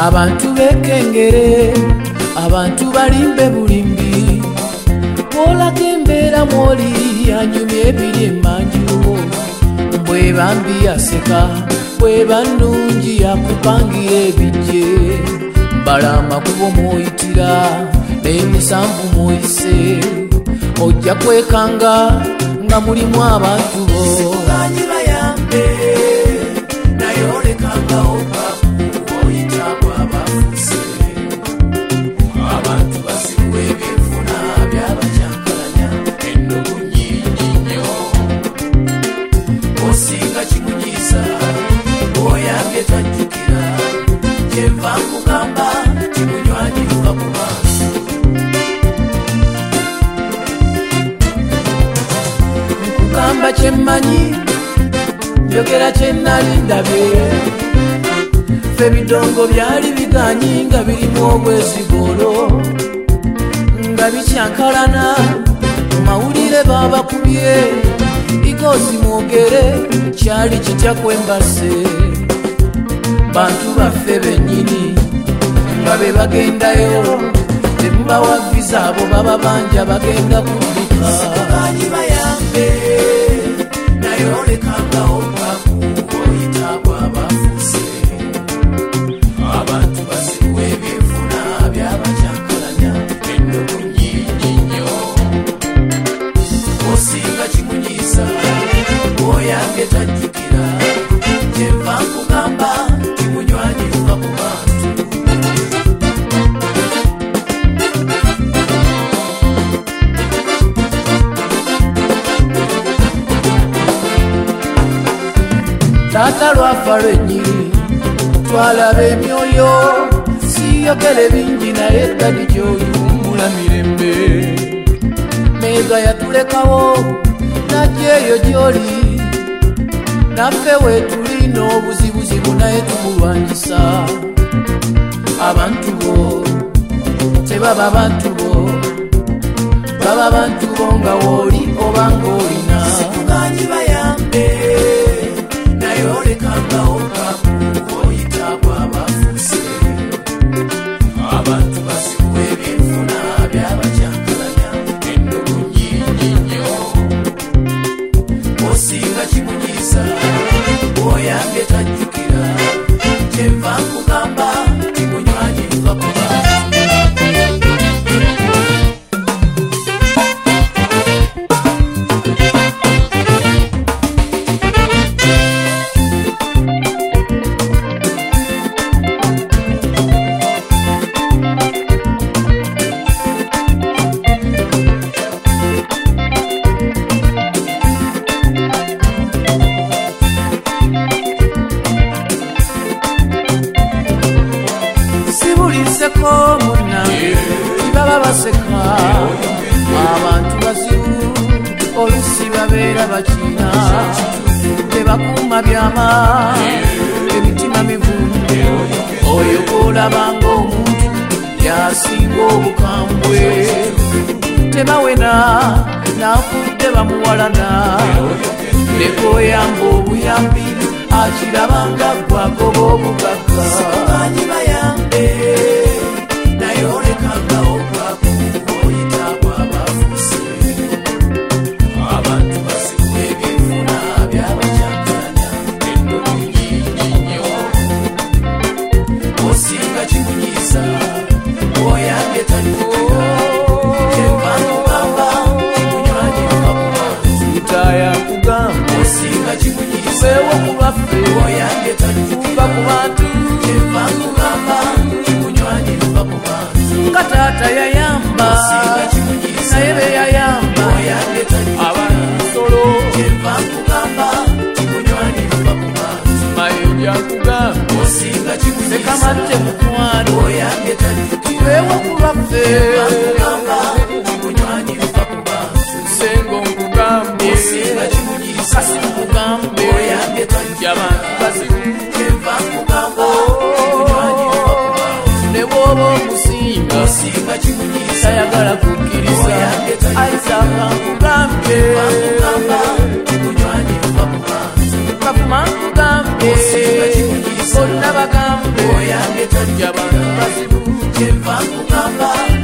abantu bekengere abantu balimbe bulimbi olaga embeera mwoli anyumya ebiri emanju bwebambi yaseka bweba nnungi yakupangira ebijje mbala amakubo mwoyitira n'emisanvu mwoyise ojja kwekanga nga mulimu abantu bo sikanyi bayambe naye olekangawo oyita bwabafuse abantu basibu ebyenfuna byabakyankalanya ennugu nnyingi nnyo osinga kimunyiisa oyambye tajjukira kyenva nkugamba kimunywanyiruka ku maaso nkugamba kyemmanyi njogera kyennali ndabye ffe bidongo byali biganyi nga birimu obwezigolo nga bikyankalana mawulire babakubye igozi mwogere kyali kitya kwembase bantu baffe bennyini nga be bagendayo temubawa visa abo baba banja bagenda kudduka sikanyi bayambe naye olekangawo oyita bwabafuse abantu basibu ebyenfuna byabakyankalanya ennugu nnyingi nnyo osinga kimunyiisa oyambye tajjukira kyenva nkugamba kimunywanyiruka ku bantu taata lwafa lwennyini twalaba emyoyo siyogere bingi naye ddadi gyoyumbula mirembe meega yatulekawo najjeeyo gy'oli naffe weetulina obuzibuzibu naye tumulwanyisa abantu bo tebaba bantu bo baba bantu bo nga wooli oba ng'olina sikuganyi bayambe naye olekangawo oyita bwabafuse abantu basibu ebyenfuna byabakyankalanya ennugu nnyingi nnyo osinga kimunyiisa oyambye tajjukira kyenva nkugamba kimunywanyiruka ku bantu baba baseka abantu bazibu olusi babeera bakina tebakuuma byama emitima mivundu oyo golabanga omuntu yasinga obukambwe tebawena nakudde bamuwalana nekoyamba obuyambi akirabanga gwagoba obugagga sikanyi bayambe naye olekangawo oyita bwabafuse abantu basibu ebyenfuna byabakyankalanya ennugu nnyingi nnyo osinga kimunyiisa oyambye tajjukira kyenva nkugamba kimunywanyiruka ku bantu ntaya kugamba osinga kimunyiisa ewo ku baffe oyambye tajjukira ku bantu kyenva nkugamba kimunywanyiruka ku bantu nga taata yayamba naye be yayamba abansolo kyenva nkugamba kimunywanyiruka ku bantu mayinja nkugamba osinga kimusekamadde mukwano oyambye tajjukira ewo ku baffe kimunywanyiruka ku bantu sengo nkugambye osinga kimunyiisa kasi nkugambye oyambye tajjukira ky'abantu bazibu. Kyenva nkugamba